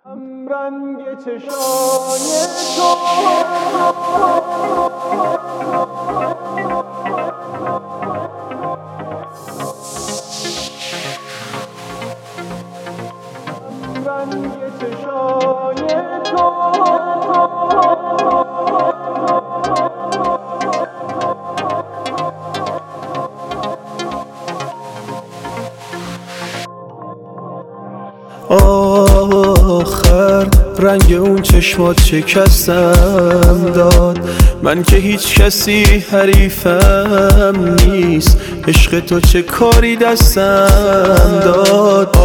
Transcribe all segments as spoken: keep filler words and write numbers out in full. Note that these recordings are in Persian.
رنگ چشای تو رنگ چشای تو آخر رنگ اون چشمات شکستم داد، من که هیچ کسی حریفم نیست، عشق تو چه کاری دستم داد.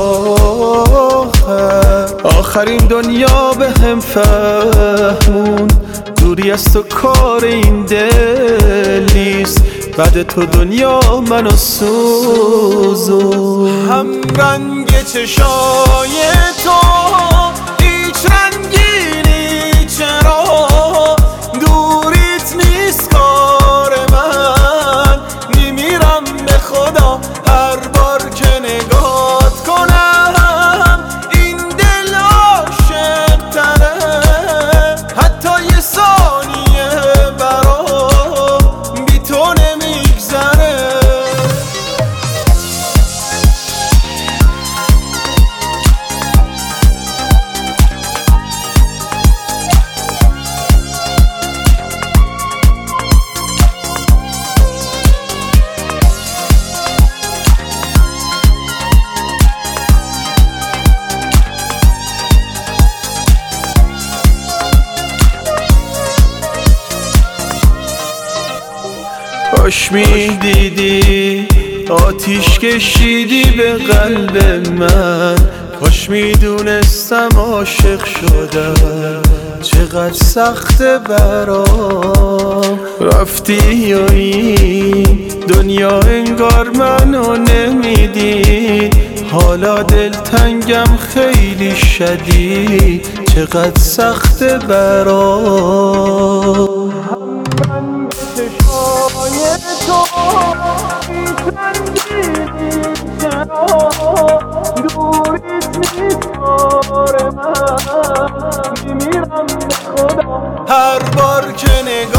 آخر آخرین دنیا به هم فهمون دوری از تو کار این دل نیست، بعد تو دنیا منو سوزون. هم رنگ چشای تو هیچ رنگی نیست، چرا دوریت نیست کار من، میمیرم به خدا هر بار که نگات کنم، این دل عاشق تره حتی یه ثانیه برام بی تو نمیگذره. کاش میدیدی آتیش کشیدی به قلب من، کاش میدونستم عاشق شدم چقدر سخته برام. رفتی یا این دنیا انگار منو نمیدید، حالا دلتنگم خیلی شدید چقدر سخته برام. تو هیچ رنگی نیست، چرا دوریت نیست کار من، میمیرم به خدا هر بار که نگاه